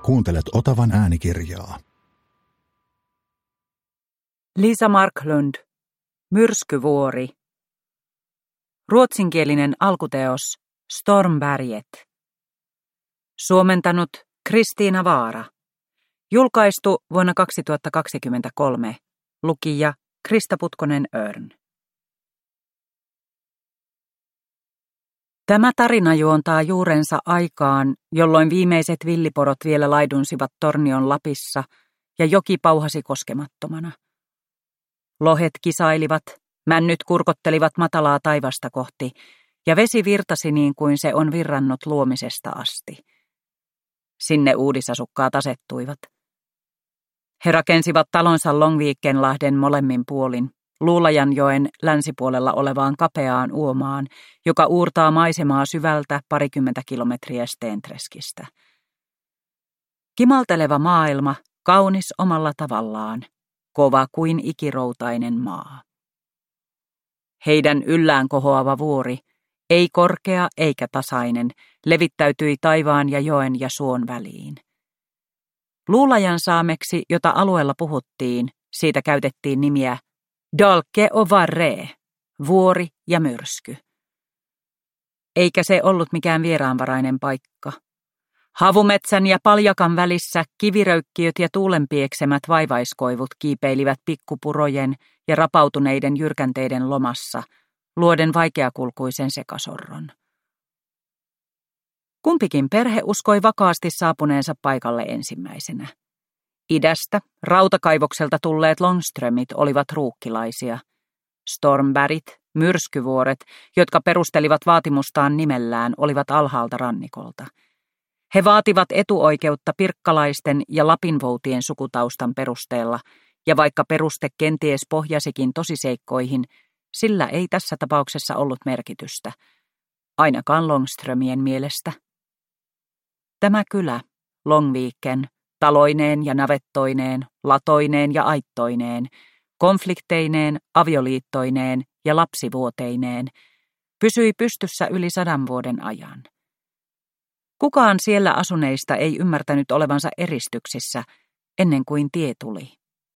Kuuntelet Otavan äänikirjaa. Lisa Marklund, Myrskyvuori. Ruotsinkielinen alkuteos Stormberget. Suomentanut Kristiina Vaara. Julkaistu vuonna 2023. Lukija Krista Putkonen-Örn. Tämä tarina juontaa juurensa aikaan, jolloin viimeiset villiporot vielä laidunsivat Tornion Lapissa ja joki pauhasi koskemattomana. Lohet kisailivat, männyt kurkottelivat matalaa taivasta kohti ja vesi virtasi niin kuin se on virrannut luomisesta asti. Sinne uudisasukkaat asettuivat. He rakensivat talonsa Långvikenlahden molemmin puolin, Luulajanjoen länsipuolella olevaan kapeaan uomaan, joka uurtaa maisemaa syvältä 20 kilometriä Stentreskistä. Kimalteleva maailma, kaunis omalla tavallaan, kova kuin ikiroutainen maa. Heidän yllään kohoava vuori, ei korkea eikä tasainen, levittäytyi taivaan ja joen ja suon väliin. Luulajan saameksi, jota alueella puhuttiin, siitä käytettiin nimiä Dalke och Varre, vuori ja myrsky. Eikä se ollut mikään vieraanvarainen paikka. Havumetsän ja paljakan välissä kiviröykkiöt ja tuulenpieksemät vaivaiskoivut kiipeilivät pikkupurojen ja rapautuneiden jyrkänteiden lomassa, luoden vaikeakulkuisen sekasorron. Kumpikin perhe uskoi vakaasti saapuneensa paikalle ensimmäisenä. Idästä, rautakaivokselta tulleet Långströmit olivat ruukkilaisia. Stormbergit, myrskyvuoret, jotka perustelivat vaatimustaan nimellään, olivat alhaalta rannikolta. He vaativat etuoikeutta pirkkalaisten ja lapinvoutien sukutaustan perusteella, ja vaikka peruste kenties pohjasikin tosiseikkoihin, sillä ei tässä tapauksessa ollut merkitystä, ainakaan Långströmien mielestä. Tämä kylä, Långviken, taloineen ja navettoineen, latoineen ja aittoineen, konflikteineen, avioliittoineen ja lapsivuoteineen, pysyi pystyssä yli 100 vuoden ajan. Kukaan siellä asuneista ei ymmärtänyt olevansa eristyksissä, ennen kuin tie tuli.